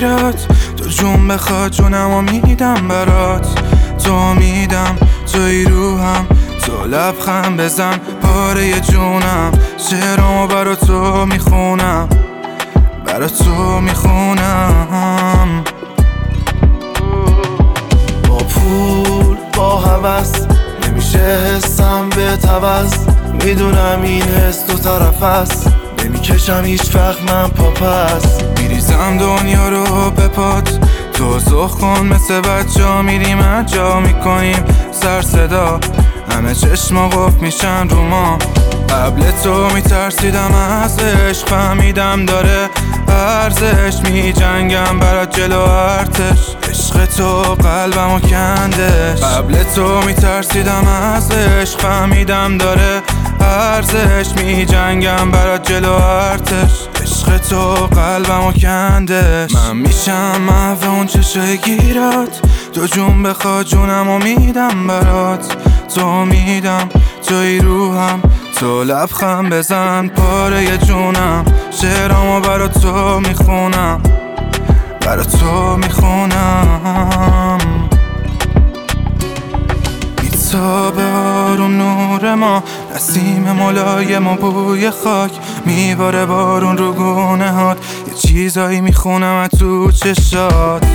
گیرات، تو جون بخواد جونمو میدم برات. تو میدم توی روحم، تو لبخند بزن پاره جونم. شعرامو برا تو میخونم، برا تو میخونم. با پول با هوس نمیشه حسم به توز. میدونم این حس دو طرف است، نمیکشم هیچ وقت من پاپس. میریزم دنیا رو به پات، تو زخ کن مثل بچه میریم اجا میکنیم سر صدا. همه چشما قفل میشن رو ما. قبل تو میترسیدم از عشق، فهمیدم داره ارزش. میجنگم برات جلو ارتش، عشق تو قلبمو کندش. قبل تو میترسیدم از عشق، فهمیدم داره ارزش. میجنگم برات جلو ارتش، عشق تو قلبمو کندش. من میشم محو اون چشای گیرات، تو جون بخواد جونمو میدم برات. تو میدم توی روحم، تو لبخند بزن پاره جونم. شعرامو برا تو میخونم، برا تو میخونم. بیتاب آروم نور ما، نسیم ملایم و بوی خاک. میباره بارون رو گونه هات، یه چیزایی میخونم از تو چشات.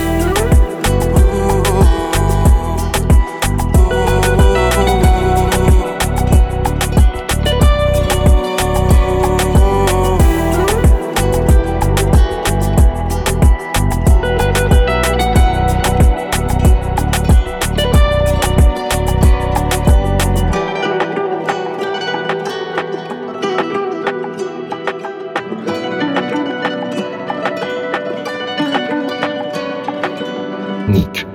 نیک.